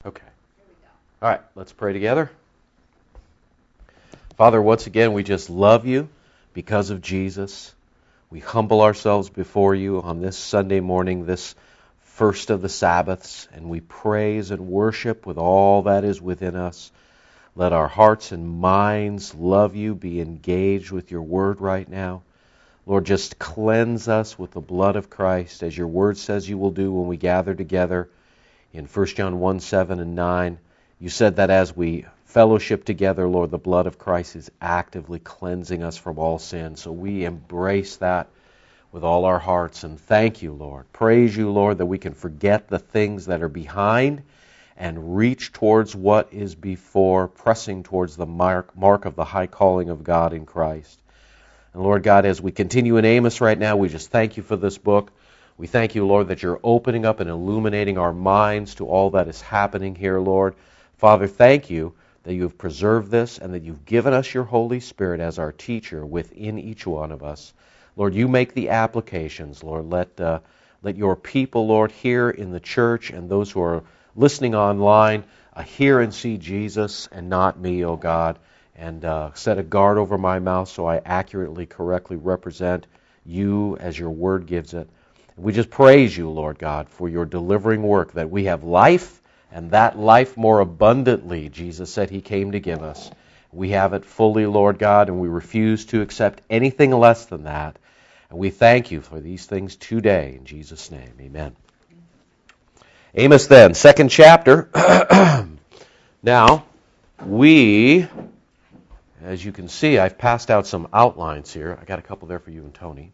Okay. All right, let's pray together. Father, once again, we just love you because of Jesus. We humble ourselves before you on this Sunday morning, this first of the Sabbaths, and we praise and worship with all that is within us. Let our hearts and minds love you, be engaged with your word right now. Lord, just cleanse us with the blood of Christ, as your word says you will do when we gather together. In 1 John 1, 7 and 9, you said that as we fellowship together, Lord, the blood of Christ is actively cleansing us from all sin. So we embrace that with all our hearts, and thank you, Lord. Praise you, Lord, that we can forget the things that are behind and reach towards what is before, pressing towards the mark of the high calling of God in Christ. And Lord God, as we continue in Amos right now, we just thank you for this book. We thank you, Lord, that you're opening up and illuminating our minds to all that is happening here, Lord. Father, thank you that you have preserved this and that you've given us your Holy Spirit as our teacher within each one of us. Lord, you make the applications, Lord. Let your people, Lord, here in the church and those who are listening online, hear and see Jesus and not me, O God, and set a guard over my mouth so I accurately, correctly represent you as your word gives it. We just praise you, Lord God, for your delivering work, that we have life, and that life more abundantly, Jesus said he came to give us. We have it fully, Lord God, and we refuse to accept anything less than that. And we thank you for these things today. In Jesus' name, amen. Amos then, second chapter. Now, we, as you can see, I've passed out some outlines here. I got a couple there for you and Tony.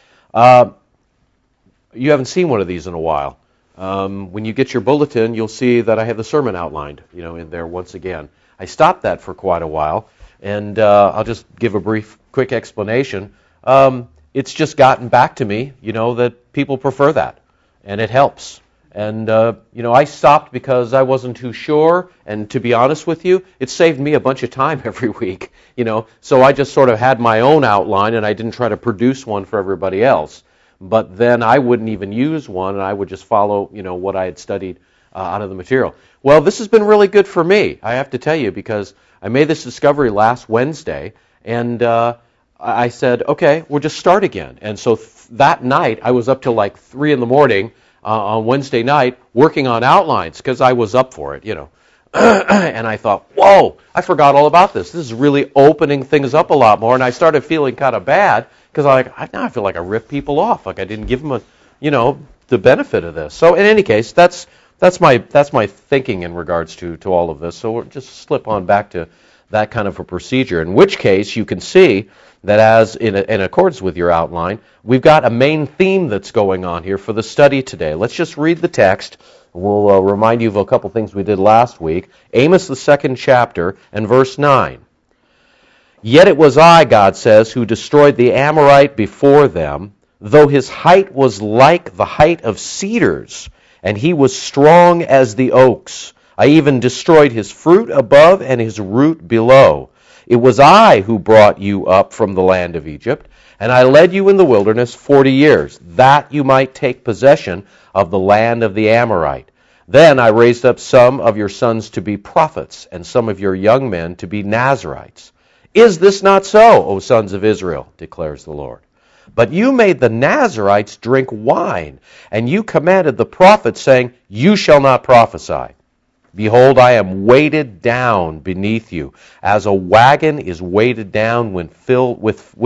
You haven't seen one of these in a while. When you get your bulletin, you'll see that I have the sermon outlined, in there once again. I stopped that for quite a while, and I'll just give a quick explanation. It's just gotten back to me, that people prefer that, and it helps. And, I stopped because I wasn't too sure, and to be honest with you, it saved me a bunch of time every week, So I just sort of had my own outline, and I didn't try to produce one for everybody else. But then I wouldn't even use one, and I would just follow, what I had studied out of the material. Well, this has been really good for me, I have to tell you, because I made this discovery last Wednesday, and I said, okay, we'll just start again. And so that night, I was up till like 3 in the morning on Wednesday night working on outlines, because I was up for it, And I thought, whoa, I forgot all about this. This is really opening things up a lot more, and I started feeling kind of bad, because now I feel like I ripped people off, like I didn't give them the benefit of this. So in any case, that's my thinking in regards to all of this. So we'll just slip on back to that kind of a procedure. In which case, you can see that as in accordance with your outline, we've got a main theme that's going on here for the study today. Let's just read the text. We'll remind you of a couple things we did last week. Amos, the second chapter, and verse 9. Yet it was I, God says, who destroyed the Amorite before them, though his height was like the height of cedars, and he was strong as the oaks. I even destroyed his fruit above and his root below. It was I who brought you up from the land of Egypt, and I led you in the wilderness 40 years, that you might take possession of the land of the Amorite. Then I raised up some of your sons to be prophets, and some of your young men to be Nazirites. Is this not so, O sons of Israel, declares the Lord? But you made the Nazirites drink wine, and you commanded the prophets, saying, you shall not prophesy. Behold, I am weighted down beneath you, as a wagon is weighted down when filled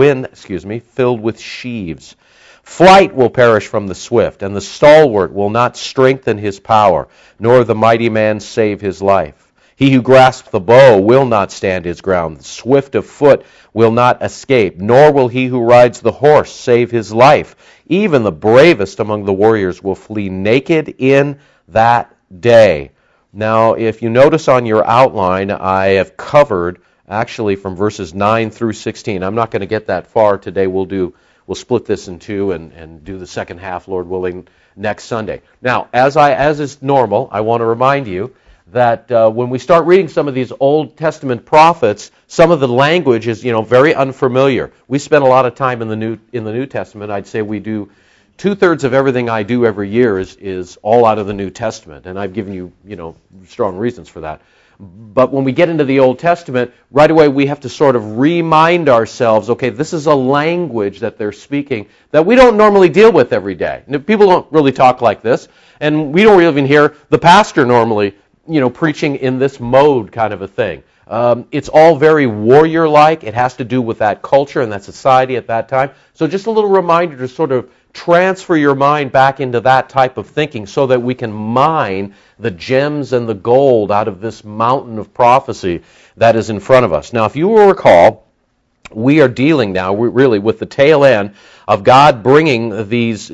with sheaves. Flight will perish from the swift, and the stalwart will not strengthen his power, nor the mighty man save his life. He who grasps the bow will not stand his ground. The swift of foot will not escape, nor will he who rides the horse save his life. Even the bravest among the warriors will flee naked in that day. Now, if you notice on your outline, I have covered actually from verses 9 through 16. I'm not going to get that far today. We'll split this in two and do the second half, Lord willing, next Sunday. Now, as is normal, I want to remind you that when we start reading some of these Old Testament prophets, some of the language is, very unfamiliar. We spend a lot of time in the New Testament. I'd say we do 2/3 of everything I do every year is all out of the New Testament, and I've given you, strong reasons for that. But when we get into the Old Testament, right away we have to sort of remind ourselves, okay, this is a language that they're speaking that we don't normally deal with every day. People don't really talk like this, and we don't even hear the pastor normally, preaching in this mode kind of a thing. It's all very warrior-like. It has to do with that culture and that society at that time. So just a little reminder to sort of transfer your mind back into that type of thinking so that we can mine the gems and the gold out of this mountain of prophecy that is in front of us. Now, if you will recall, we are dealing now really with the tail end of God bringing these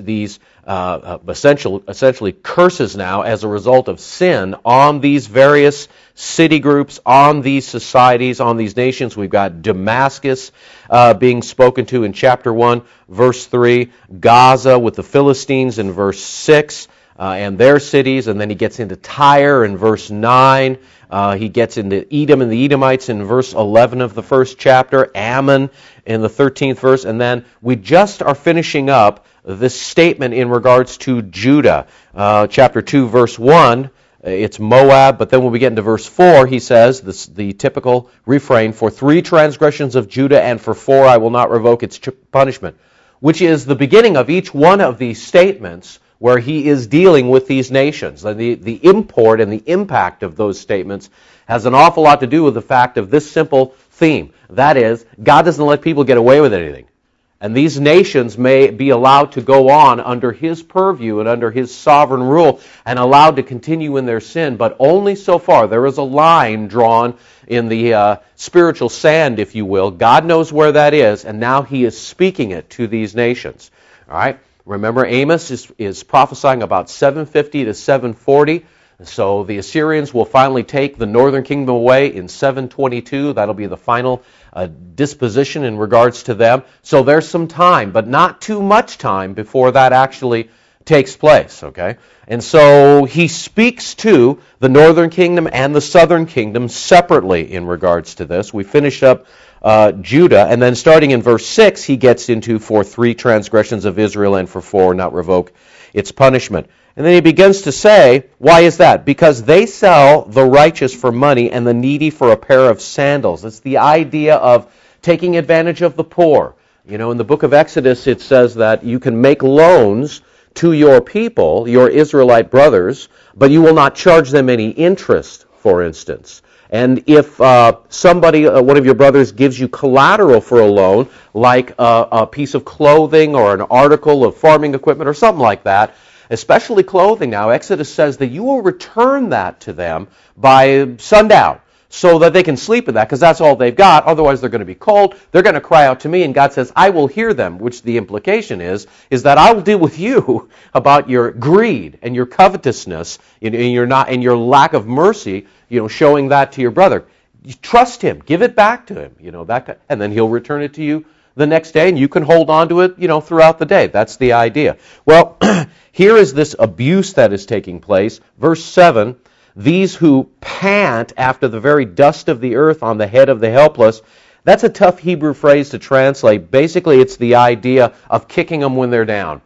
essentially curses now as a result of sin on these various city groups, on these societies, on these nations. We've got Damascus being spoken to in chapter 1, verse 3, Gaza with the Philistines in verse 6, and their cities, and then he gets into Tyre in verse 9. He gets into Edom and the Edomites in verse 11 of the first chapter, Ammon in the 13th verse, and then we just are finishing up this statement in regards to Judah. Chapter 2, verse 1, it's Moab, but then when we get into verse 4, he says, the typical refrain, for 3 transgressions of Judah and for 4 I will not revoke its punishment, which is the beginning of each one of these statements where he is dealing with these nations. The import and the impact of those statements has an awful lot to do with the fact of this simple theme. That is, God doesn't let people get away with anything. And these nations may be allowed to go on under his purview and under his sovereign rule and allowed to continue in their sin, but only so far. There is a line drawn in the spiritual sand, if you will. God knows where that is, and now he is speaking it to these nations. All right? Remember, Amos is prophesying about 750 to 740. So the Assyrians will finally take the northern kingdom away in 722. That'll be the final disposition in regards to them. So there's some time, but not too much time before that actually takes place, okay? And so he speaks to the northern kingdom and the southern kingdom separately in regards to this. We finished up Judah, and then starting in verse 6, he gets into for 3 transgressions of Israel and for 4 not revoke its punishment. And then he begins to say, why is that? Because they sell the righteous for money and the needy for a pair of sandals. It's the idea of taking advantage of the poor. In the book of Exodus it says that you can make loans to your people, your Israelite brothers, but you will not charge them any interest, for instance. And if somebody, one of your brothers, gives you collateral for a loan, like a piece of clothing or an article of farming equipment or something like that, especially clothing now, Exodus says that you will return that to them by sundown so that they can sleep in that, because that's all they've got. Otherwise, they're going to be cold. They're going to cry out to me, and God says, I will hear them, which the implication is that I will deal with you about your greed and your covetousness and your lack of mercy, showing that to your brother. You trust him. Give it back to him, and then he'll return it to you the next day, and you can hold on to it, throughout the day. That's the idea. Well, here is this abuse that is taking place. Verse 7, these who pant after the very dust of the earth on the head of the helpless. That's a tough Hebrew phrase to translate. Basically, it's the idea of kicking them when they're down.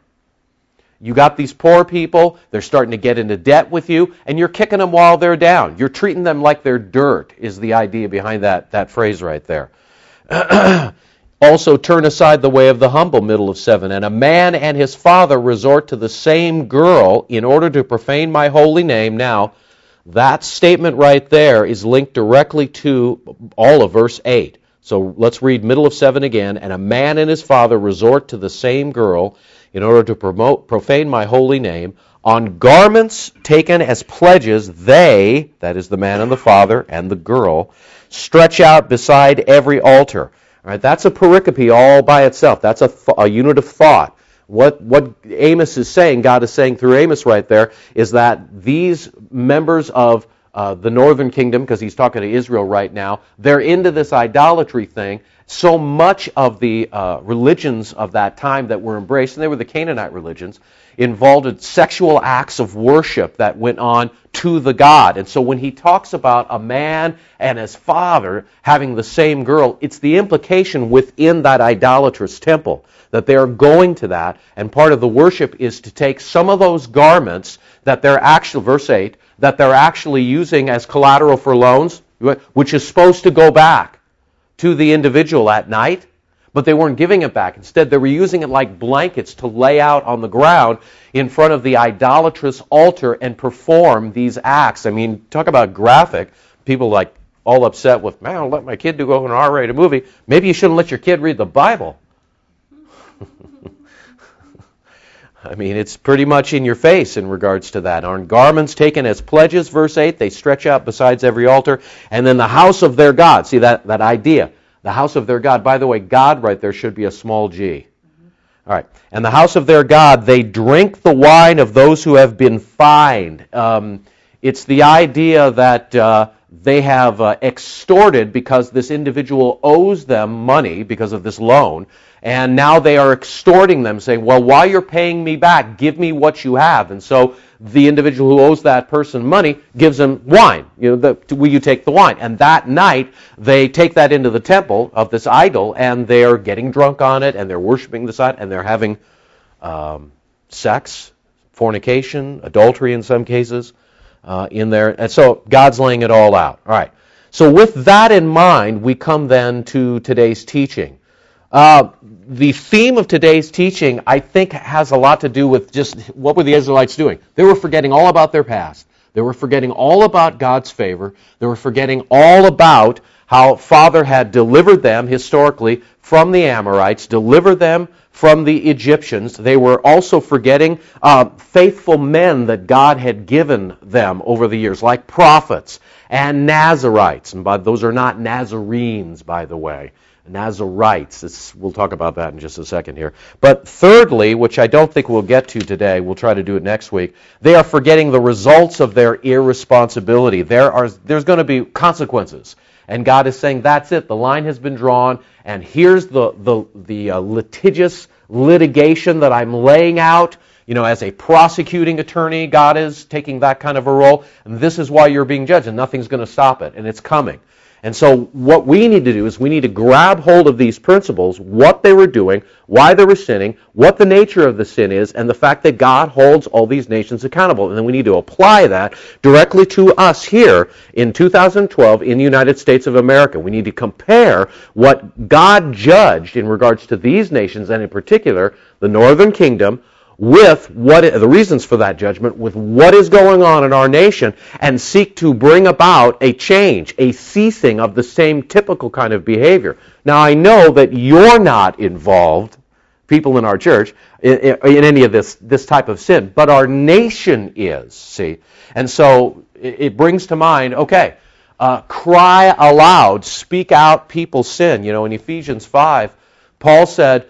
You got these poor people, they're starting to get into debt with you, and you're kicking them while they're down. You're treating them like they're dirt, is the idea behind that phrase right there. Also, turn aside the way of the humble, middle of 7. And a man and his father resort to the same girl in order to profane my holy name. Now, that statement right there is linked directly to all of verse 8. So let's read middle of 7 again. And a man and his father resort to the same girl in order to profane my holy name. On garments taken as pledges, they, that is the man and the father and the girl, stretch out beside every altar. All right, that's a pericope all by itself. That's a unit of thought. What Amos is saying, God is saying through Amos right there, is that these members of the northern kingdom, because he's talking to Israel right now, they're into this idolatry thing. So much of the religions of that time that were embraced, and they were the Canaanite religions, involved sexual acts of worship that went on to the god. And so when he talks about a man and his father having the same girl, it's the implication within that idolatrous temple that they are going to that, and part of the worship is to take some of those garments that they're actually, verse 8, that they're actually using as collateral for loans, which is supposed to go back to the individual at night, but they weren't giving it back. Instead, they were using it like blankets to lay out on the ground in front of the idolatrous altar and perform these acts. I mean, talk about graphic. People like all upset with, man, I'll let my kid go an R-rated movie. Maybe you shouldn't let your kid read the Bible. I mean, it's pretty much in your face in regards to that. On garments taken as pledges, verse 8, they stretch out besides every altar. And then the house of their God. See that idea? The house of their God. By the way, God right there should be a small g. All right. And the house of their God, they drink the wine of those who have been fined. It's the idea that they have extorted because this individual owes them money because of this loan. And now they are extorting them, saying, well, while you're paying me back, give me what you have. And so the individual who owes that person money gives them wine. Will you take the wine? And that night, they take that into the temple of this idol, and they're getting drunk on it, and they're worshiping this idol, and they're having sex, fornication, adultery in some cases in there. And so God's laying it all out. All right. So with that in mind, we come then to today's teaching. The theme of today's teaching, I think, has a lot to do with just what were the Israelites doing. They were forgetting all about their past. They were forgetting all about God's favor. They were forgetting all about how Father had delivered them historically from the Amorites, delivered them from the Egyptians. They were also forgetting faithful men that God had given them over the years, like prophets and Nazarites. And those are not Nazarenes, by the way. Nazarites. We'll talk about that in just a second here. But thirdly, which I don't think we'll get to today, we'll try to do it next week, they are forgetting the results of their irresponsibility. There's going to be consequences. And God is saying, that's it, the line has been drawn, and here's the litigious litigation that I'm laying out. As a prosecuting attorney, God is taking that kind of a role, and this is why you're being judged, and nothing's going to stop it, and it's coming. And so what we need to do is we need to grab hold of these principles, what they were doing, why they were sinning, what the nature of the sin is, and the fact that God holds all these nations accountable. And then we need to apply that directly to us here in 2012 in the United States of America. We need to compare what God judged in regards to these nations, and in particular the Northern Kingdom, with the reasons for that judgment, with what is going on in our nation, and seek to bring about a change, a ceasing of the same typical kind of behavior. Now, I know that you're not involved, people in our church, in any of this type of sin, but our nation is, see? And so it brings to mind, okay, cry aloud, speak out people's sin. In Ephesians 5, Paul said,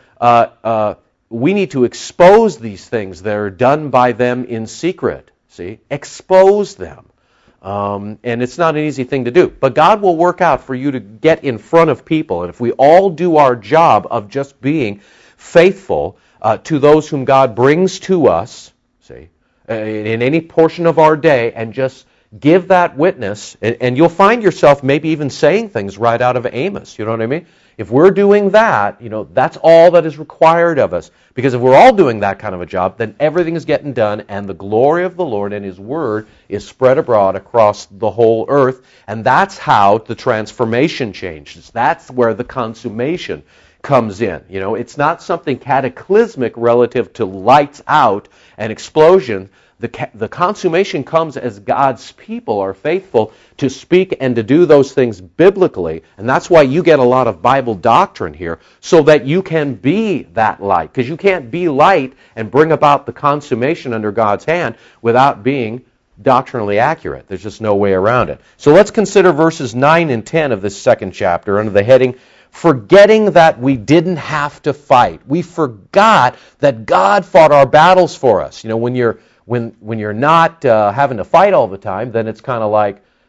we need to expose these things that are done by them in secret. See? Expose them. And it's not an easy thing to do. But God will work out for you to get in front of people. And if we all do our job of just being faithful to those whom God brings to us, see, in any portion of our day, and just give that witness, and you'll find yourself maybe even saying things right out of Amos. You know what I mean? If we're doing that, that's all that is required of us. Because if we're all doing that kind of a job, then everything is getting done, and the glory of the Lord and His Word is spread abroad across the whole earth. And that's how the transformation changes. That's where the consummation comes in. It's not something cataclysmic relative to lights out and explosion. The consummation comes as God's people are faithful to speak and to do those things biblically. And that's why you get a lot of Bible doctrine here, so that you can be that light. Because you can't be light and bring about the consummation under God's hand without being doctrinally accurate. There's just no way around it. So let's consider verses 9 and 10 of this second chapter under the heading, forgetting that we didn't have to fight. We forgot that God fought our battles for us. When you're not having to fight all the time, then it's kind of like,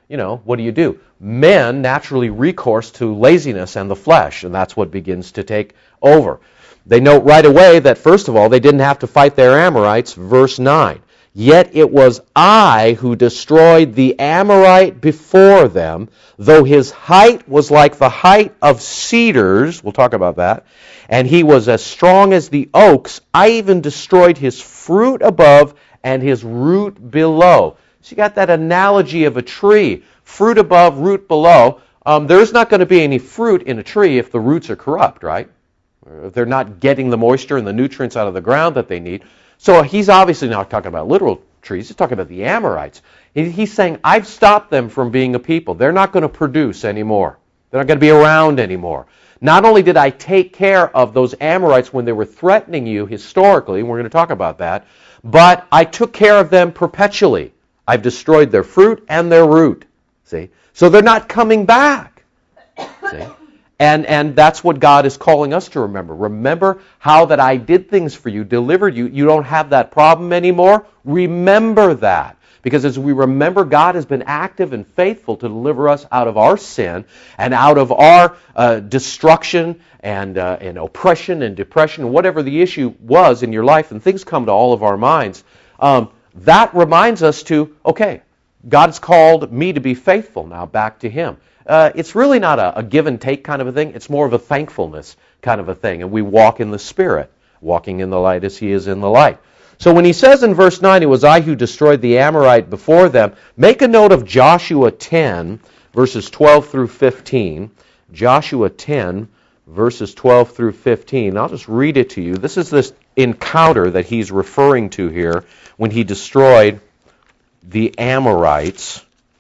what do? Men naturally recourse to laziness and the flesh, and that's what begins to take over. They note right away that, first of all, they didn't have to fight their Amorites, verse 9. Yet it was I who destroyed the Amorite before them, though his height was like the height of cedars, we'll talk about that, and he was as strong as the oaks. I even destroyed his fruit above and his root below. So you got that analogy of a tree, fruit above, root below. There's not going to be any fruit in a tree if the roots are corrupt, right? If they're not getting the moisture and the nutrients out of the ground that they need. So he's obviously not talking about literal trees. He's talking about the Amorites. He's saying, I've stopped them from being a people. They're not going to produce anymore. They're not going to be around anymore. Not only did I take care of those Amorites when they were threatening you historically, and we're going to talk about that, but I took care of them perpetually. I've destroyed their fruit and their root. See? So they're not coming back. See? And that's what God is calling us to remember. Remember how that I did things for you, delivered you. You don't have that problem anymore. Remember that. Because as we remember, God has been active and faithful to deliver us out of our sin and out of our destruction and oppression and depression, whatever the issue was in your life, and things come to all of our minds. That reminds us to, okay, God's called me to be faithful now back to Him. It's really not a give and take kind of a thing. It's more of a thankfulness kind of a thing. And we walk in the Spirit, walking in the light as He is in the light. So when he says in verse 9, it was I who destroyed the Amorite before them, make a note of Joshua 10, verses 12 through 15. Joshua 10, verses 12 through 15. I'll just read it to you. This is this encounter that he's referring to here when he destroyed the Amorites.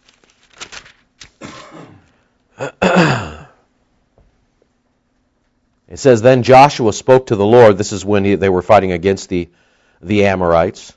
It says, then Joshua spoke to the Lord. This is when they were fighting against the Amorites.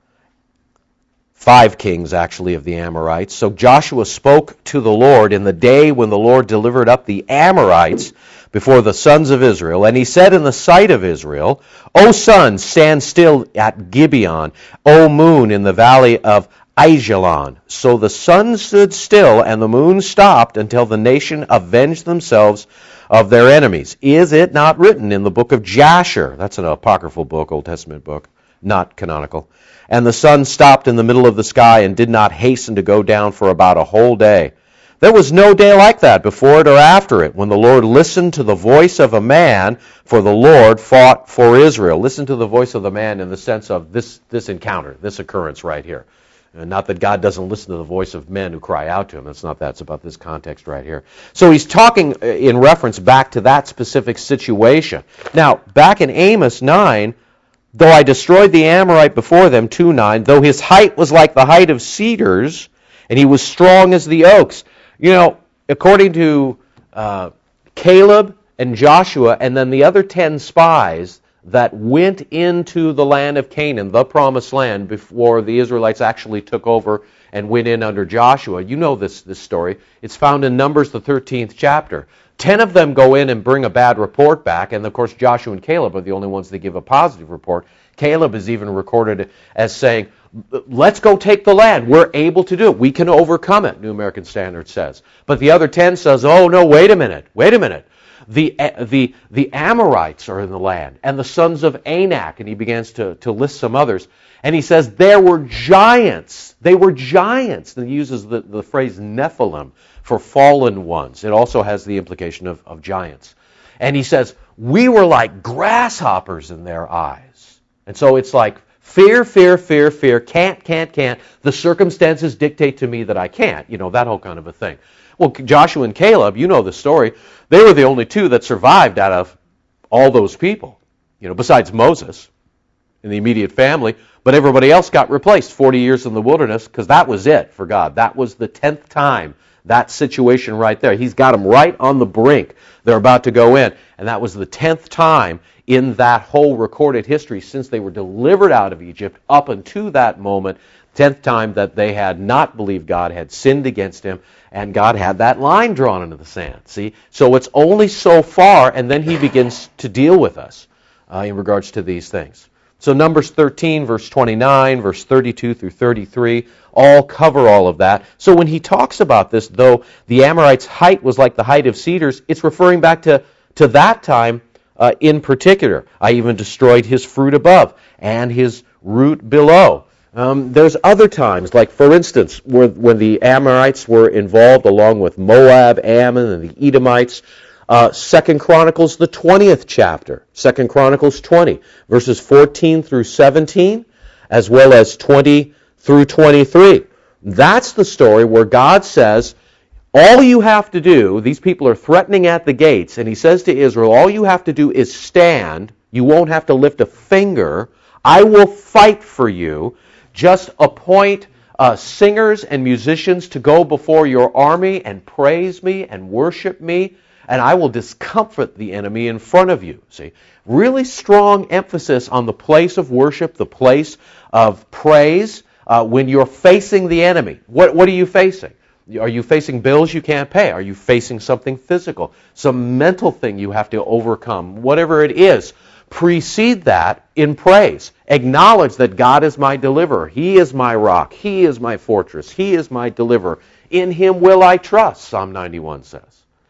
5 kings, actually, of the Amorites. So Joshua spoke to the Lord in the day when the Lord delivered up the Amorites before the sons of Israel. And he said in the sight of Israel, O sun, stand still at Gibeon. O moon, in the valley of Aijalon. So the sun stood still and the moon stopped until the nation avenged themselves of their enemies. Is it not written in the book of Jasher? That's an apocryphal book, Old Testament book, not canonical. And the sun stopped in the middle of the sky and did not hasten to go down for about a whole day. There was no day like that before it or after it, when the Lord listened to the voice of a man, for the Lord fought for Israel. Listen to the voice of the man in the sense of this encounter, this occurrence right here. And not that God doesn't listen to the voice of men who cry out to Him. That's not that. It's about this context right here. So he's talking in reference back to that specific situation. Now, back in Amos 9, though I destroyed the Amorite before them, 2:9, though his height was like the height of cedars, and he was strong as the oaks. You know, according to Caleb and Joshua, and then the other 10 spies that went into the land of Canaan, the promised land, before the Israelites actually took over and went in under Joshua. You know this story. It's found in Numbers, the 13th chapter. 10 of them go in and bring a bad report back, and of course Joshua and Caleb are the only ones that give a positive report. Caleb is even recorded as saying, let's go take the land. We're able to do it. We can overcome it, New American Standard says. But the other 10 says, oh no, wait a minute. The Amorites are in the land, and the sons of Anak, and he begins to list some others. And he says, there were giants. They were giants. And he uses the phrase Nephilim for fallen ones. It also has the implication of giants. And he says, we were like grasshoppers in their eyes. And so it's like fear, can't. The circumstances dictate to me that I can't. You know, that whole kind of a thing. Well, Joshua and Caleb, you know the story. They were the only 2 that survived out of all those people, you know, besides Moses in the immediate family. But everybody else got replaced 40 years in the wilderness because that was it for God. That was the 10th time, that situation right there. He's got them right on the brink. They're about to go in. And that was the 10th time in that whole recorded history since they were delivered out of Egypt up until that moment, 10th time that they had not believed God, had sinned against Him, and God had that line drawn into the sand. See? So it's only so far, and then He begins to deal with us in regards to these things. So Numbers 13, verse 29, verse 32 through 33, all cover all of that. So when he talks about this, though the Amorites' height was like the height of cedars, it's referring back to that time in particular. I even destroyed his fruit above and his root below. There's other times, like for instance, when the Amorites were involved along with Moab, Ammon, and the Edomites. 2 Chronicles, the 20th chapter, 2 Chronicles 20, verses 14 through 17, as well as 20 through 23. That's the story where God says, all you have to do, these people are threatening at the gates, and he says to Israel, all you have to do is stand. You won't have to lift a finger. I will fight for you. Just appoint singers and musicians to go before your army and praise me and worship me, and I will discomfort the enemy in front of you. See, really strong emphasis on the place of worship, the place of praise when you're facing the enemy. What are you facing? Are you facing bills you can't pay? Are you facing something physical? Some mental thing you have to overcome? Whatever it is, precede that in praise. Acknowledge that God is my deliverer. He is my rock. He is my fortress. He is my deliverer. In Him will I trust, Psalm 91 says.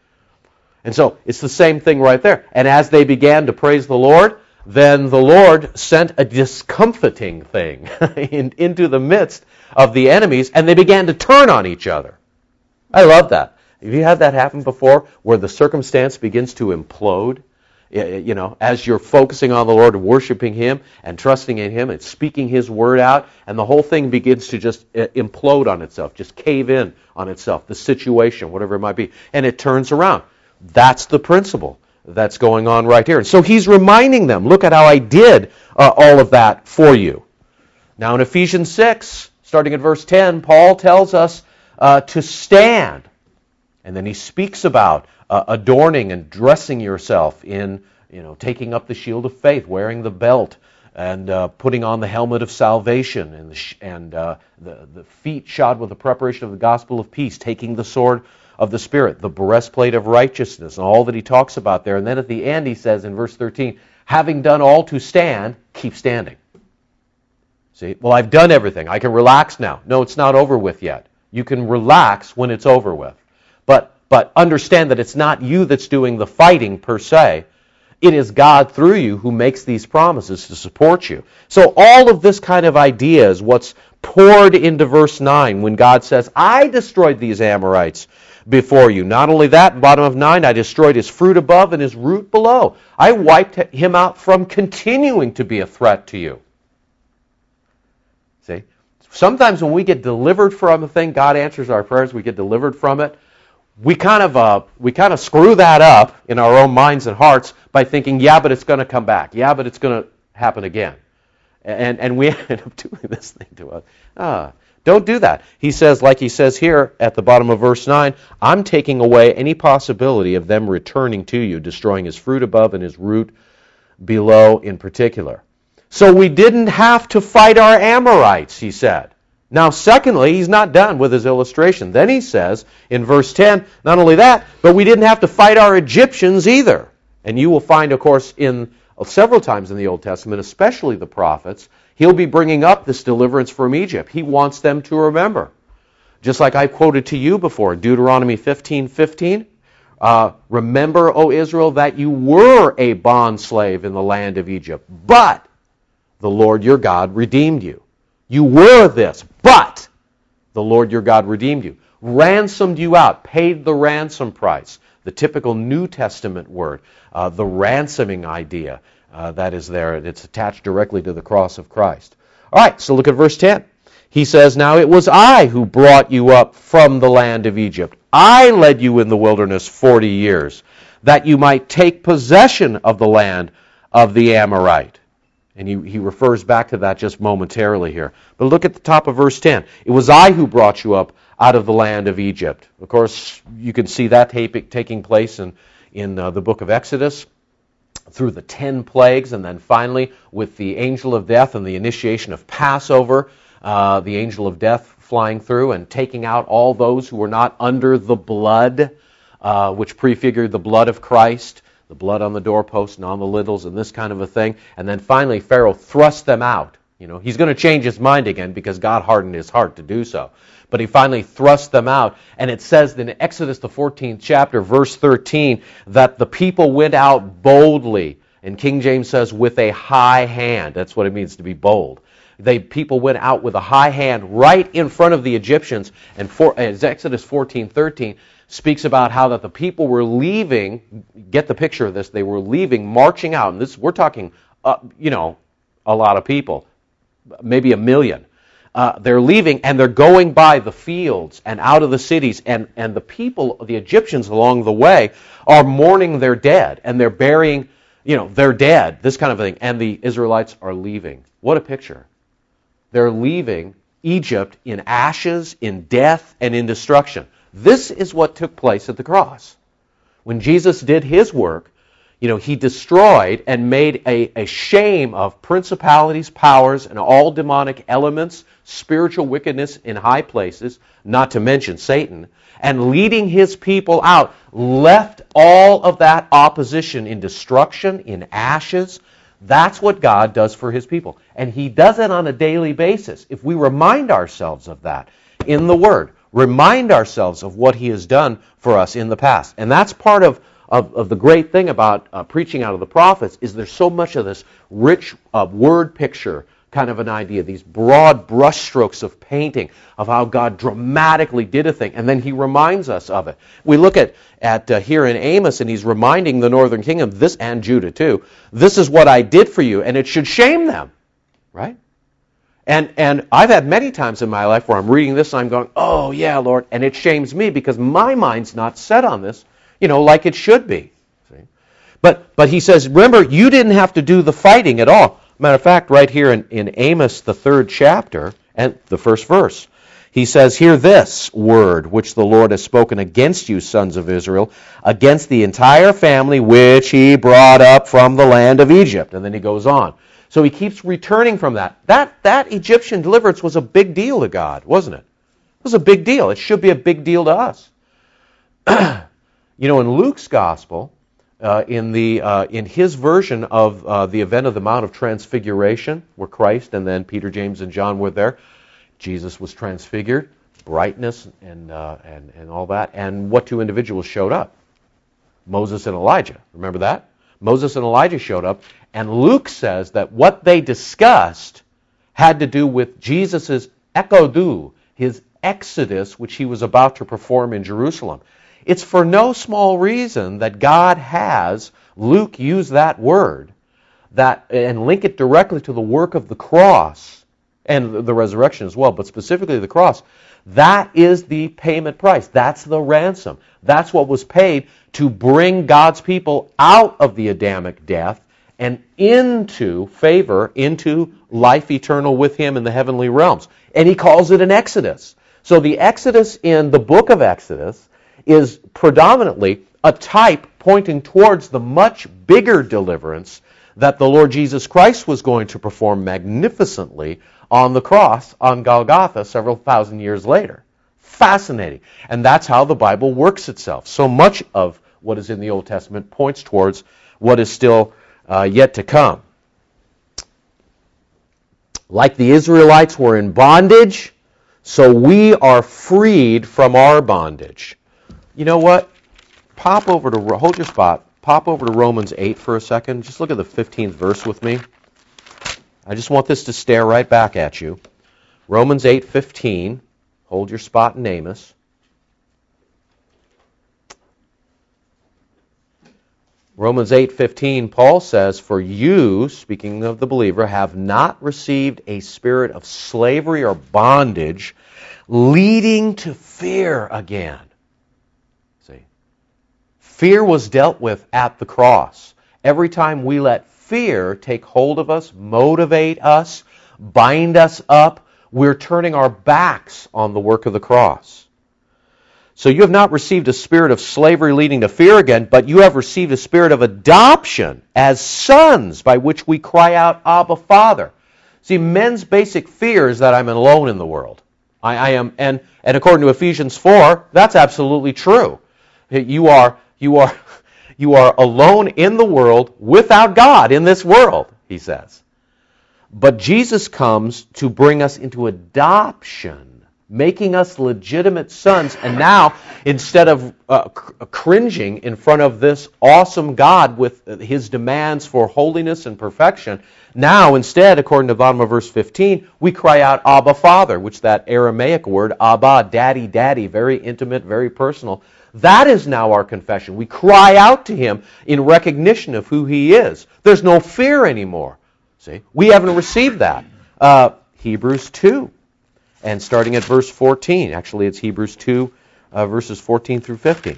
And so it's the same thing right there. And as they began to praise the Lord, then the Lord sent a discomfiting thing into the midst of the enemies, and they began to turn on each other. I love that. Have you had that happen before, where the circumstance begins to implode? You know, as you're focusing on the Lord and worshiping Him and trusting in Him and speaking His word out, and the whole thing begins to just implode on itself, just cave in on itself, the situation, whatever it might be, and it turns around. That's the principle that's going on right here. And so he's reminding them, look at how I did all of that for you. Now in Ephesians 6, starting at verse 10, Paul tells us to stand. And then he speaks about adorning and dressing yourself in, taking up the shield of faith, wearing the belt, and putting on the helmet of salvation, and the feet shod with the preparation of the gospel of peace, taking the sword of the Spirit, the breastplate of righteousness, and all that he talks about there. And then at the end he says in verse 13, having done all to stand, keep standing. See, well, I've done everything. I can relax now. No, it's not over with yet. You can relax when it's over with. But understand that it's not you that's doing the fighting per se. It is God through you who makes these promises to support you. So all of this kind of idea is what's poured into verse 9 when God says, I destroyed these Amorites before you. Not only that, bottom of 9, I destroyed his fruit above and his root below. I wiped him out from continuing to be a threat to you. See? Sometimes when we get delivered from a thing, God answers our prayers, we get delivered from it. We kind of screw that up in our own minds and hearts by thinking, yeah, but it's going to come back. Yeah, but it's going to happen again. And we end up doing this thing to us. Don't do that. He says, like he says here at the bottom of verse 9, I'm taking away any possibility of them returning to you, destroying his fruit above and his root below in particular. So we didn't have to fight our Amorites, he said. Now, secondly, he's not done with his illustration. Then he says in verse 10, not only that, but we didn't have to fight our Egyptians either. And you will find, of course, in several times in the Old Testament, especially the prophets, he'll be bringing up this deliverance from Egypt. He wants them to remember. Just like I quoted to you before, Deuteronomy 15:15. Remember, O Israel, that you were a bondslave in the land of Egypt, but the Lord your God redeemed you. You were this, but the Lord your God redeemed you, ransomed you out, paid the ransom price, the typical New Testament word, the ransoming idea that is there. It's attached directly to the cross of Christ. All right, so look at verse 10. He says, now it was I who brought you up from the land of Egypt. I led you in the wilderness 40 years, that you might take possession of the land of the Amorite. And he refers back to that just momentarily here. But look at the top of verse 10. It was I who brought you up out of the land of Egypt. Of course, you can see that taking place in the book of Exodus through the 10 plagues, and then finally with the angel of death and the initiation of Passover, the angel of death flying through and taking out all those who were not under the blood, which prefigured the blood of Christ, the blood on the doorpost and on the lintels and this kind of a thing. And then finally Pharaoh thrust them out. He's going to change his mind again because God hardened his heart to do so. But he finally thrust them out. And it says in Exodus, the 14th chapter, verse 13, that the people went out boldly. And King James says, with a high hand. That's what it means to be bold. People went out with a high hand right in front of the Egyptians. And as Exodus 14:13 speaks about how that the people were leaving, get the picture of this, they were leaving, marching out. And we're talking, a lot of people, maybe 1 million. They're leaving and they're going by the fields and out of the cities. And the people, the Egyptians along the way, are mourning their dead. And they're burying, their dead, this kind of thing. And the Israelites are leaving. What a picture. They're leaving Egypt in ashes, in death, and in destruction. This is what took place at the cross. When Jesus did his work, he destroyed and made a shame of principalities, powers, and all demonic elements, spiritual wickedness in high places, not to mention Satan, and leading his people out, left all of that opposition in destruction, in ashes. That's what God does for his people. And he does it on a daily basis. If we remind ourselves of that in the Word, remind ourselves of what he has done for us in the past. And that's part of the great thing about preaching out of the prophets, is there's so much of this rich word picture kind of an idea, these broad brushstrokes of painting of how God dramatically did a thing, and then he reminds us of it. We look at here in Amos, and he's reminding the northern kingdom, this and Judah too, this is what I did for you, and it should shame them, right? And I've had many times in my life where I'm reading this and I'm going, oh yeah, Lord, and it shames me because my mind's not set on this, like it should be. See? But he says, remember, you didn't have to do the fighting at all. Matter of fact, right here in Amos, the 3rd chapter, and the 1st verse, he says, hear this word which the Lord has spoken against you, sons of Israel, against the entire family which he brought up from the land of Egypt. And then he goes on. So he keeps returning from that. That Egyptian deliverance was a big deal to God, wasn't it? It was a big deal. It should be a big deal to us. In Luke's gospel, in his version of the event of the Mount of Transfiguration, where Christ and then Peter, James, and John were there, Jesus was transfigured, brightness and all that. And what two individuals showed up? Moses and Elijah. Remember that? Moses and Elijah showed up, and Luke says that what they discussed had to do with Jesus' ekkodu, his exodus, which he was about to perform in Jerusalem. It's for no small reason that God has Luke use that word and link it directly to the work of the cross and the resurrection as well, but specifically the cross. That is the payment price. That's the ransom. That's what was paid to bring God's people out of the Adamic death and into favor, into life eternal with him in the heavenly realms. And he calls it an exodus. So the exodus in the book of Exodus is predominantly a type pointing towards the much bigger deliverance that the Lord Jesus Christ was going to perform magnificently on the cross on Golgotha several thousand years later. Fascinating. And that's how the Bible works itself. So much of what is in the Old Testament points towards what is still yet to come. Like the Israelites were in bondage, so we are freed from our bondage. You know what? Hold your spot. Pop over to Romans 8 for a second. Just look at the 15th verse with me. I just want this to stare right back at you. Romans 8:15. Hold your spot in Amos. Romans 8:15, Paul says, for you, speaking of the believer, have not received a spirit of slavery or bondage, leading to fear again. See? Fear was dealt with at the cross. Every time we let fear take hold of us, motivate us, bind us up, we're turning our backs on the work of the cross. So you have not received a spirit of slavery leading to fear again, but you have received a spirit of adoption as sons, by which we cry out, Abba, Father. See, men's basic fear is that I'm alone in the world. I am, and according to Ephesians 4, that's absolutely true. You are You are alone in the world without God in this world, he says. But Jesus comes to bring us into adoption, making us legitimate sons. And now, instead of cringing in front of this awesome God with his demands for holiness and perfection, now instead, according to the bottom of verse 15, we cry out, Abba, Father, which that Aramaic word, Abba, daddy, daddy, very intimate, very personal. That is now our confession. We cry out to him in recognition of who he is. There's no fear anymore. See, we haven't received that. Hebrews 2, and starting at verse 14. Actually, it's Hebrews 2, verses 14 through 15.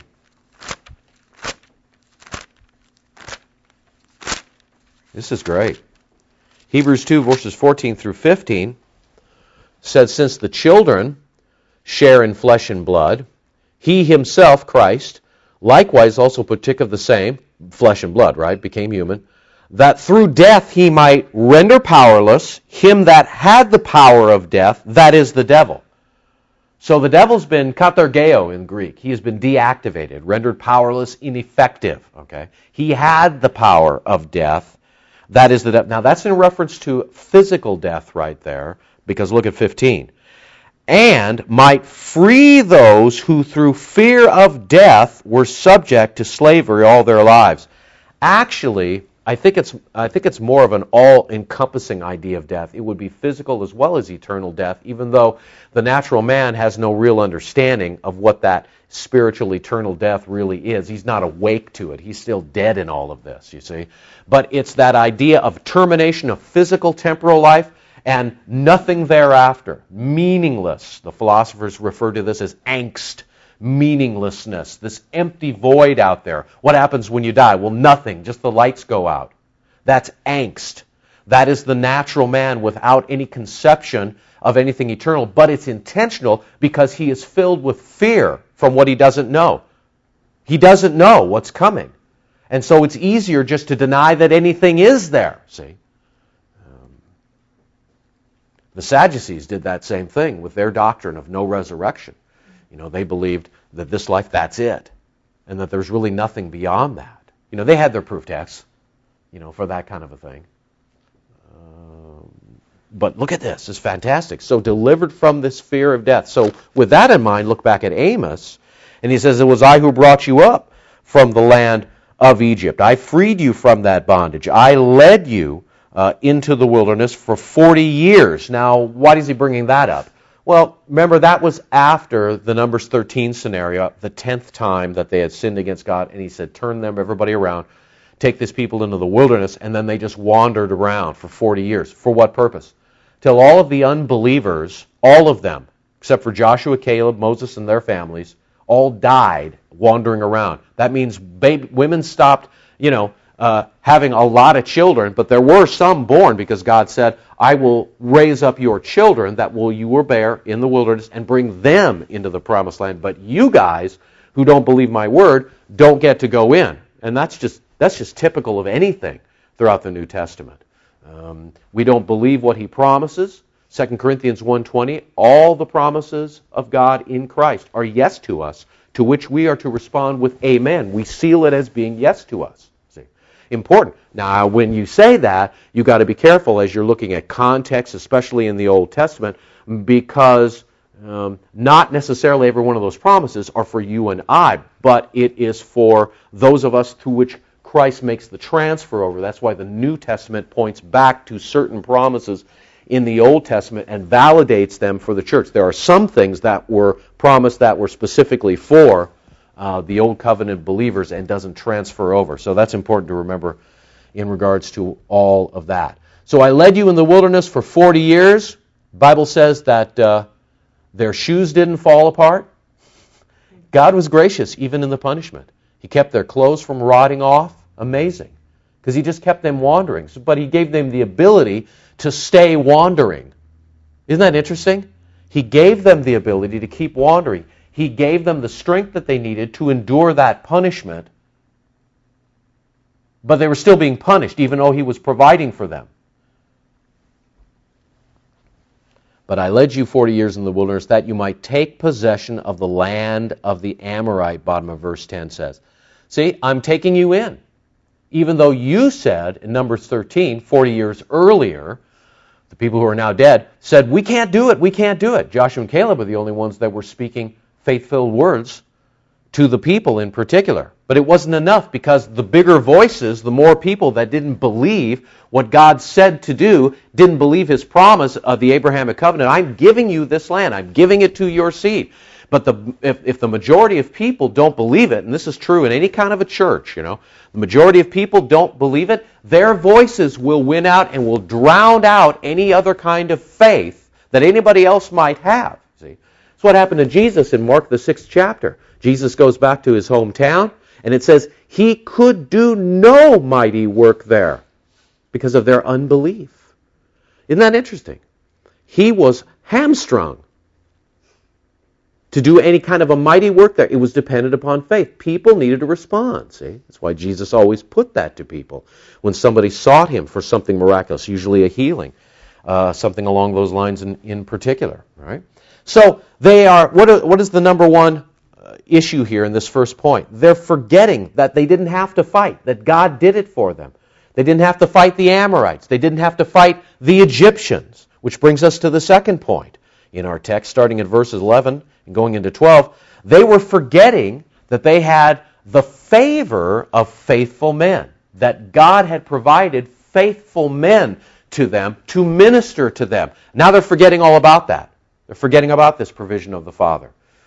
This is great. Hebrews 2, verses 14 through 15 says, since the children share in flesh and blood, he himself, Christ, likewise also partook of the same, flesh and blood, right, became human, that through death he might render powerless him that had the power of death, that is the devil. So the devil's been katargeo in Greek. He has been deactivated, rendered powerless, ineffective. Okay, he had the power of death, that is the devil. Now that's in reference to physical death right there, because look at 15. And might free those who through fear of death were subject to slavery all their lives. Actually, I think it's more of an all-encompassing idea of death. It would be physical as well as eternal death, even though the natural man has no real understanding of what that spiritual eternal death really is. He's not awake to it. He's still dead in all of this, you see. But it's that idea of termination of physical temporal life and nothing thereafter. Meaningless. The philosophers refer to this as angst. Meaninglessness, this empty void out there. What happens when you die? Well, nothing, just the lights go out. That's angst. That is the natural man without any conception of anything eternal, but it's intentional because he is filled with fear from what he doesn't know. He doesn't know what's coming. And so it's easier just to deny that anything is there, see? The Sadducees did that same thing with their doctrine of no resurrection. You know, they believed that this life, that's it, and that there's really nothing beyond that. You know, they had their proof texts, you know, for that kind of a thing. But look at this. It's fantastic. So delivered from this fear of death. So with that in mind, look back at Amos, and he says, it was I who brought you up from the land of Egypt. I freed you from that bondage. I led you into the wilderness for 40 years. Now, why is he bringing that up? Well, remember, that was after the Numbers 13 scenario, the 10th time that they had sinned against God, and he said, turn them, everybody around, take this people into the wilderness, and then they just wandered around for 40 years. For what purpose? Till all of the unbelievers, all of them, except for Joshua, Caleb, Moses, and their families, all died wandering around. That means women stopped, having a lot of children, but there were some born because God said, I will raise up your children that you will bear in the wilderness and bring them into the promised land. But you guys who don't believe my word don't get to go in. And that's just typical of anything throughout the New Testament. We don't believe what he promises. 2 Corinthians 1:20, all the promises of God in Christ are yes to us, to which we are to respond with amen. We seal it as being yes to us. Important. Now, when you say that, you've got to be careful as you're looking at context, especially in the Old Testament, because not necessarily every one of those promises are for you and I, but it is for those of us to which Christ makes the transfer over. That's why the New Testament points back to certain promises in the Old Testament and validates them for the church. There are some things that were promised that were specifically for the Old Covenant believers and doesn't transfer over. So that's important to remember in regards to all of that. So I led you in the wilderness for 40 years. The Bible says that their shoes didn't fall apart. God was gracious even in the punishment. He kept their clothes from rotting off. Amazing. Because he just kept them wandering. But he gave them the ability to stay wandering. Isn't that interesting? He gave them the ability to keep wandering. He gave them the strength that they needed to endure that punishment, but they were still being punished, even though he was providing for them. But I led you 40 years in the wilderness that you might take possession of the land of the Amorite, bottom of verse 10 says. See, I'm taking you in. Even though you said in Numbers 13, 40 years earlier, the people who are now dead said, we can't do it, we can't do it. Joshua and Caleb are the only ones that were speaking faith-filled words to the people in particular. But it wasn't enough, because the bigger voices, the more people that didn't believe what God said to do, didn't believe His promise of the Abrahamic covenant. I'm giving you this land. I'm giving it to your seed. But if the majority of people don't believe it, and this is true in any kind of a church, the majority of people don't believe it, their voices will win out and will drown out any other kind of faith that anybody else might have. See? That's what happened to Jesus in Mark the 6th chapter. Jesus goes back to his hometown, and it says he could do no mighty work there because of their unbelief. Isn't that interesting? He was hamstrung to do any kind of a mighty work there. It was dependent upon faith. People needed to respond, see? That's why Jesus always put that to people. When somebody sought Him for something miraculous, usually a healing, something along those lines in particular, right? So they are, what is the number one issue here in this first point? They're forgetting that they didn't have to fight, that God did it for them. They didn't have to fight the Amorites. They didn't have to fight the Egyptians, which brings us to the second point in our text, starting at verses 11 and going into 12. They were forgetting that they had the favor of faithful men, that God had provided faithful men to them to minister to them. Now they're forgetting all about that. They're forgetting about this provision of the Father.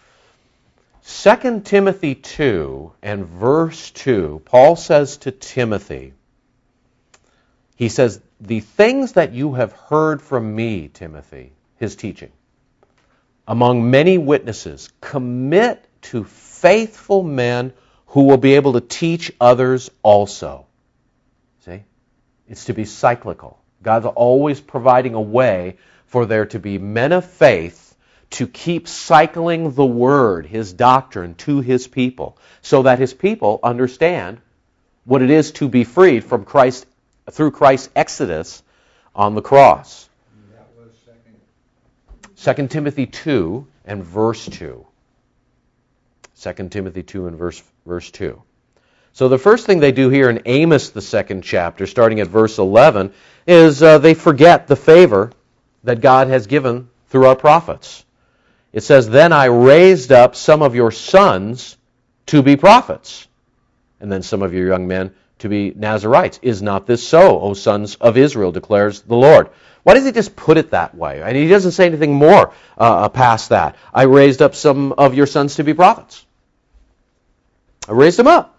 2 Timothy 2 and verse 2, Paul says to Timothy, he says, the things that you have heard from me, Timothy, his teaching, among many witnesses, commit to faithful men who will be able to teach others also. See? It's to be cyclical. God's always providing a way for there to be men of faith to keep cycling the Word, His doctrine, to His people, so that His people understand what it is to be freed from Christ, through Christ's exodus on the cross. That was 2 Timothy 2 and verse 2. 2 Timothy 2 and verse 2. So the first thing they do here in Amos, the second chapter, starting at verse 11, is they forget the favor that God has given through our prophets. It says, then I raised up some of your sons to be prophets, and then some of your young men to be Nazarites. Is not this so, O sons of Israel, declares the Lord? Why does he just put it that way? And he doesn't say anything more past that. I raised up some of your sons to be prophets. I raised them up.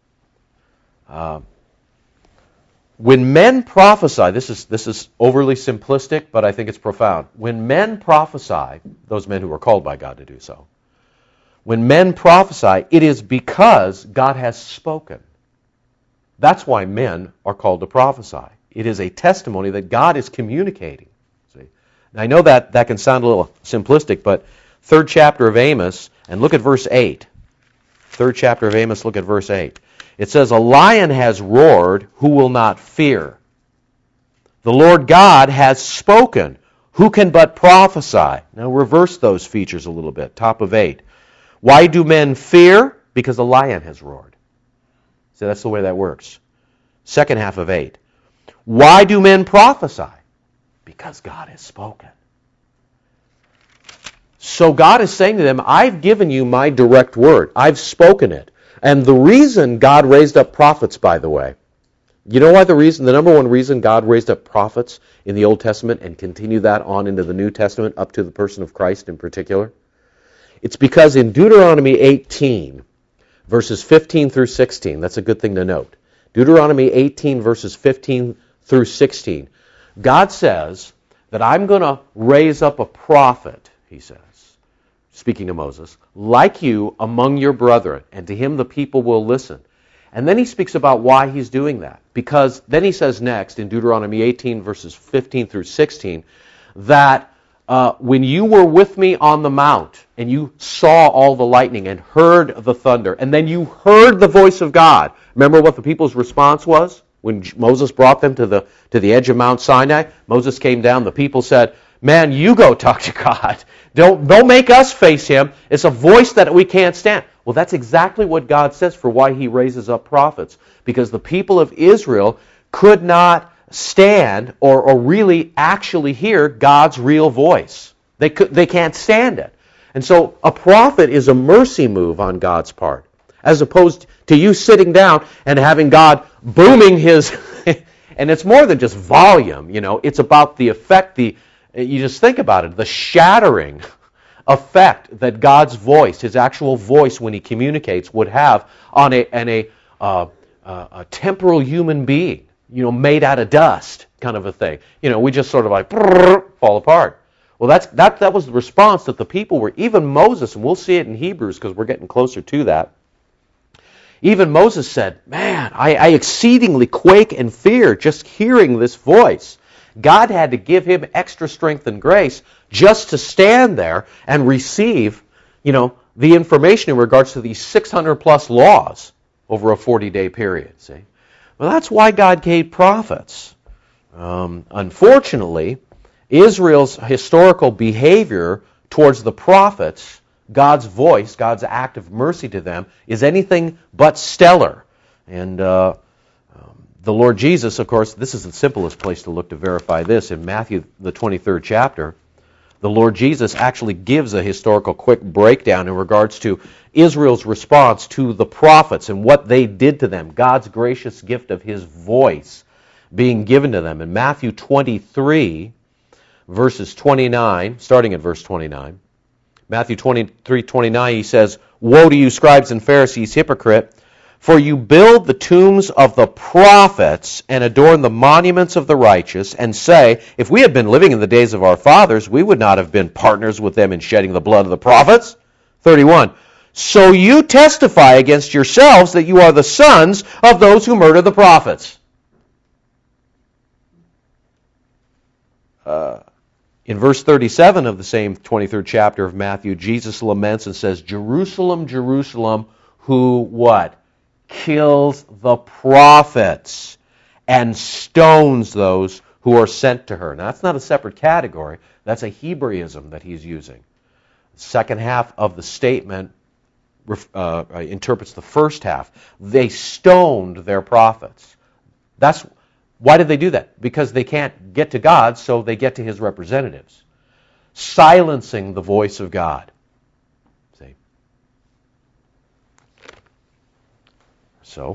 When men prophesy, this is overly simplistic, but I think it's profound. When men prophesy, those men who are called by God to do so, when men prophesy, it is because God has spoken. That's why men are called to prophesy. It is a testimony that God is communicating. See? Now, I know that can sound a little simplistic, but third chapter of Amos, and look at verse 8. Third chapter of Amos, look at verse 8. It says, a lion has roared, who will not fear? The Lord God has spoken, who can but prophesy? Now reverse those features a little bit, top of 8. Why do men fear? Because a lion has roared. So that's the way that works. Second half of 8. Why do men prophesy? Because God has spoken. So God is saying to them, I've given you my direct word. I've spoken it. And the reason God raised up prophets, by the way, you know why the number one reason God raised up prophets in the Old Testament and continue that on into the New Testament up to the person of Christ in particular? It's because in Deuteronomy 18, verses 15 through 16, that's a good thing to note. Deuteronomy 18, verses 15 through 16, God says that I'm going to raise up a prophet, he says, speaking to Moses, like you among your brethren, and to him the people will listen. And then he speaks about why he's doing that. Because then he says next, in Deuteronomy 18, verses 15 through 16, that when you were with me on the mount, and you saw all the lightning, and heard the thunder, and then you heard the voice of God. Remember what the people's response was? When Moses brought them to the edge of Mount Sinai, Moses came down, the people said, man, you go talk to God. Don't make us face him. It's a voice that we can't stand. Well, that's exactly what God says for why he raises up prophets. Because the people of Israel could not stand or really actually hear God's real voice. They can't stand it. And so a prophet is a mercy move on God's part, as opposed to you sitting down and having God booming his... And it's more than just volume, It's about the effect, you just think about it, the shattering effect that God's voice, his actual voice when he communicates, would have on a temporal human being, made out of dust kind of a thing. We just sort of like fall apart. Well, that was the response that the people were, even Moses, and we'll see it in Hebrews because we're getting closer to that. Even Moses said, man, I exceedingly quake and fear just hearing this voice. God had to give him extra strength and grace just to stand there and receive, the information in regards to these 600 plus laws over a 40-day period. See? Well, that's why God gave prophets. Unfortunately, Israel's historical behavior towards the prophets, God's voice, God's act of mercy to them, is anything but stellar. And the Lord Jesus, of course, this is the simplest place to look to verify this. In Matthew, the 23rd chapter, the Lord Jesus actually gives a historical quick breakdown in regards to Israel's response to the prophets and what they did to them, God's gracious gift of his voice being given to them. In Matthew 23, verses 29, starting at verse 29, Matthew 23:29, he says, "Woe to you, scribes and Pharisees, hypocrite! For you build the tombs of the prophets and adorn the monuments of the righteous, and say, if we had been living in the days of our fathers, we would not have been partners with them in shedding the blood of the prophets." 31, "So you testify against yourselves that you are the sons of those who murder the prophets." In verse 37 of the same 23rd chapter of Matthew, Jesus laments and says, "Jerusalem, Jerusalem, who," what? "Kills the prophets and stones those who are sent to her." Now, that's not a separate category. That's a Hebraism that he's using. The second half of the statement interprets the first half. They stoned their prophets. Why did they do that? Because they can't get to God, so they get to his representatives, silencing the voice of God. See? So,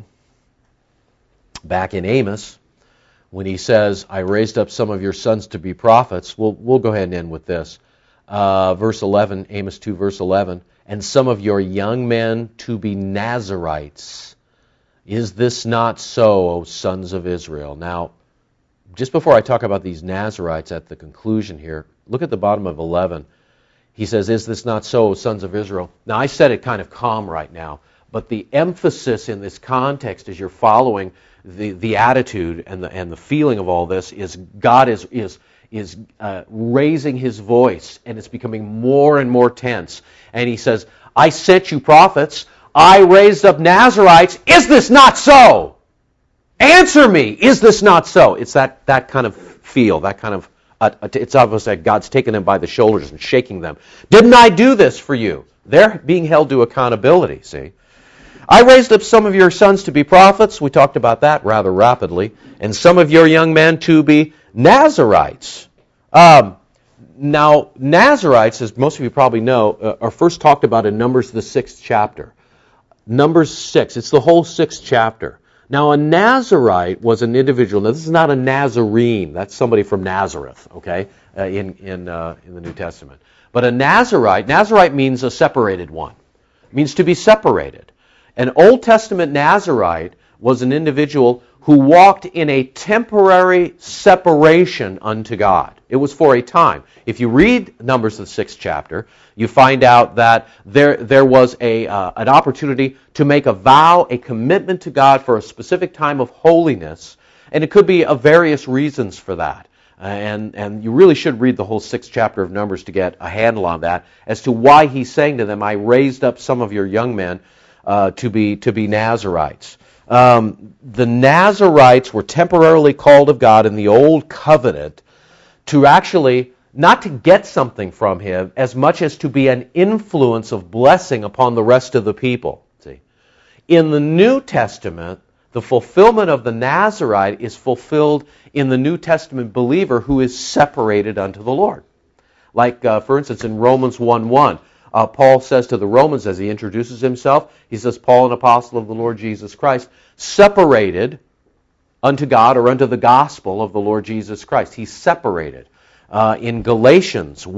back in Amos, when he says, "I raised up some of your sons to be prophets," we'll go ahead and end with this. Verse 11, Amos 2, verse 11, "And some of your young men to be Nazarites. Is this not so, O sons of Israel?" Now, just before I talk about these Nazarites at the conclusion here, look at the bottom of 11. He says, "Is this not so, O sons of Israel?" Now, I said it kind of calm right now, but the emphasis in this context, as you're following the attitude and the feeling of all this, is God is raising his voice, and it's becoming more and more tense. And he says, "I sent you prophets. I raised up Nazarites. Is this not so? Answer me. Is this not so?" It's that kind of feel, that kind of, it's almost like God's taking them by the shoulders and shaking them. Didn't I do this for you? They're being held to accountability, see. "I raised up some of your sons to be prophets." We talked about that rather rapidly. "And some of your young men to be Nazarites." Now, Nazarites, as most of you probably know, are first talked about in Numbers, the 6th chapter. Numbers 6, it's the whole 6th chapter. Now, a Nazarite was an individual. Now, this is not a Nazarene. That's somebody from Nazareth, okay, in the New Testament. But a Nazarite means a separated one. It means to be separated. An Old Testament Nazarite was an individual who walked in a temporary separation unto God. It was for a time. If you read Numbers, the 6th chapter, you find out that there was an opportunity to make a vow, a commitment to God for a specific time of holiness, and it could be of various reasons for that. And you really should read the whole 6th chapter of Numbers to get a handle on that, as to why he's saying to them, "I raised up some of your young men to be Nazarites." The Nazarites were temporarily called of God in the Old Covenant to actually not to get something from him as much as to be an influence of blessing upon the rest of the people. See, in the New Testament, the fulfillment of the Nazirite is fulfilled in the New Testament believer who is separated unto the Lord. Like, for instance, in Romans 1:1, Paul says to the Romans as he introduces himself, he says, Paul, an apostle of the Lord Jesus Christ, separated unto God or unto the gospel of the Lord Jesus Christ. He's separated. In Galatians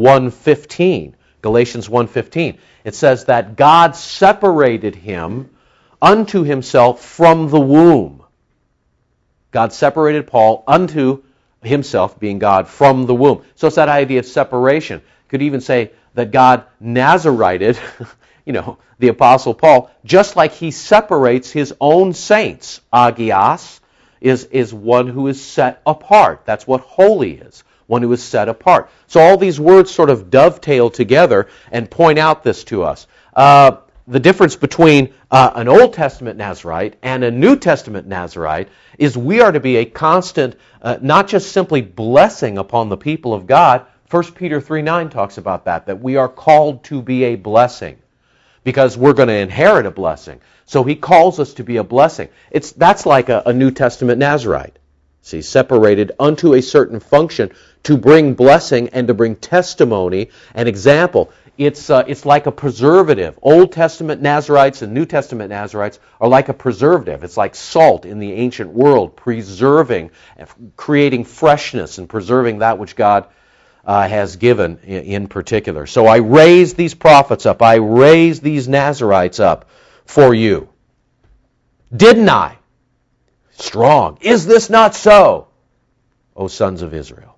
1:15, it says that God separated him unto himself from the womb. God separated Paul unto himself, being God, from the womb. So it's that idea of separation. Could even say that God Nazirited, the Apostle Paul, just like he separates his own saints. Agios is one who is set apart. That's what holy is, one who is set apart. So all these words sort of dovetail together and point out this to us. The difference between an Old Testament Nazirite and a New Testament Nazirite is we are to be a constant, not just simply blessing upon the people of God. 1 Peter 3:9 talks about that we are called to be a blessing because we're going to inherit a blessing. So he calls us to be a blessing. That's like a New Testament Nazirite. See, separated unto a certain function to bring blessing and to bring testimony and example. It's like a preservative. Old Testament Nazirites and New Testament Nazirites are like a preservative. It's like salt in the ancient world, preserving, creating freshness and preserving that which God has given in particular. So I raise these prophets up. I raise these Nazirites up for you. Didn't I? Strong. Is this not so, O sons of Israel?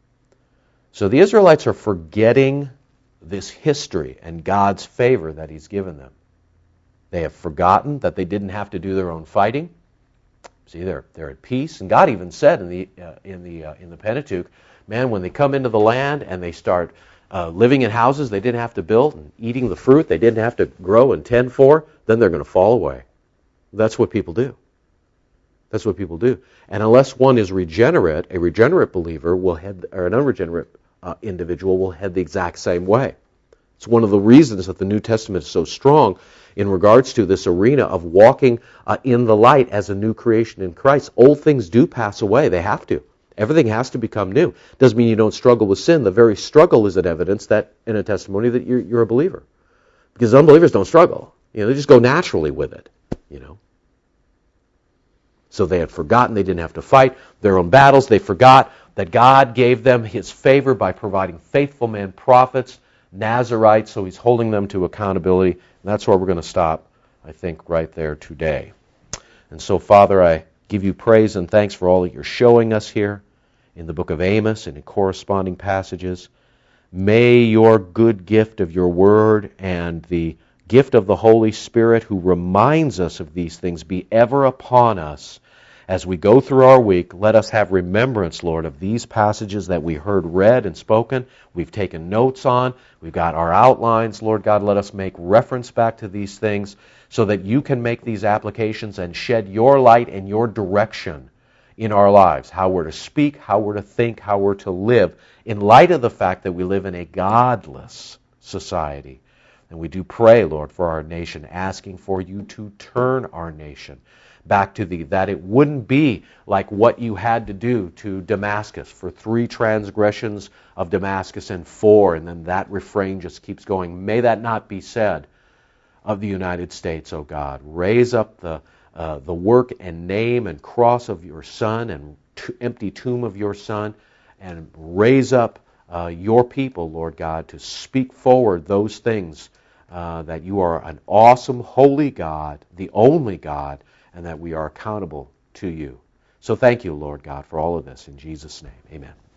So the Israelites are forgetting this history and God's favor that He's given them. They have forgotten that they didn't have to do their own fighting. See, they're at peace, and God even said in the Pentateuch, man, when they come into the land and they start living in houses they didn't have to build and eating the fruit they didn't have to grow and tend for, then they're going to fall away. That's what people do. That's what people do. And unless one is regenerate, a regenerate believer will head, or an unregenerate individual will head the exact same way. It's one of the reasons that the New Testament is so strong in regards to this arena of walking in the light as a new creation in Christ. Old things do pass away. They have to. Everything has to become new. Doesn't mean you don't struggle with sin. The very struggle is an evidence that, in a testimony, that you're a believer. Because unbelievers don't struggle. They just go naturally with it. So they had forgotten they didn't have to fight their own battles. They forgot that God gave them His favor by providing faithful men, prophets, Nazirites, so He's holding them to accountability. And that's where we're going to stop, I think, right there today. And so, Father, I give you praise and thanks for all that you're showing us here in the book of Amos and in corresponding passages. May your good gift of your word and the gift of the Holy Spirit who reminds us of these things be ever upon us as we go through our week. Let us have remembrance, Lord, of these passages that we heard read and spoken. We've taken notes on. We've got our outlines. Lord God, let us make reference back to these things so that you can make these applications and shed your light and your direction in our lives, how we're to speak, how we're to think, how we're to live, in light of the fact that we live in a godless society. And we do pray, Lord, for our nation, asking for you to turn our nation back to thee, that it wouldn't be like what you had to do to Damascus for 3 transgressions of Damascus and 4, and then that refrain just keeps going. May that not be said of the United States, O God. Raise up the work and name and cross of your Son and empty tomb of your Son, and raise up your people, Lord God, to speak forward those things, that you are an awesome, holy God, the only God, and that we are accountable to you. So thank you, Lord God, for all of this. In Jesus' name, amen.